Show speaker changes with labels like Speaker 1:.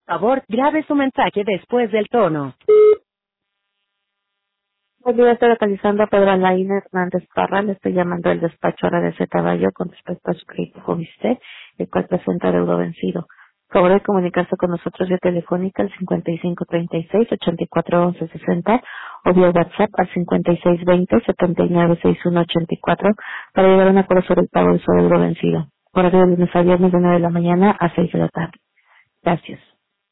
Speaker 1: Por favor, grabe su mensaje después del tono.
Speaker 2: Buen día, estoy localizando a Pedro Alain Hernández Parra. Le estoy llamando del despacho RDC Caballo con respecto a su crédito con usted, el cual presenta deuda vencido. Por favor de comunicarse con nosotros vía telefónica al 5536-841160 o vía WhatsApp al 5620-796184 para llegar a un acuerdo sobre el pago de su deuda vencido. Horario de lunes a viernes de 9 de la mañana a 6 de la tarde. Gracias.